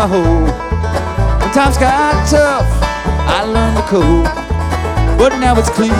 my hoe. When times got tough, I learned to cope. But now it's clear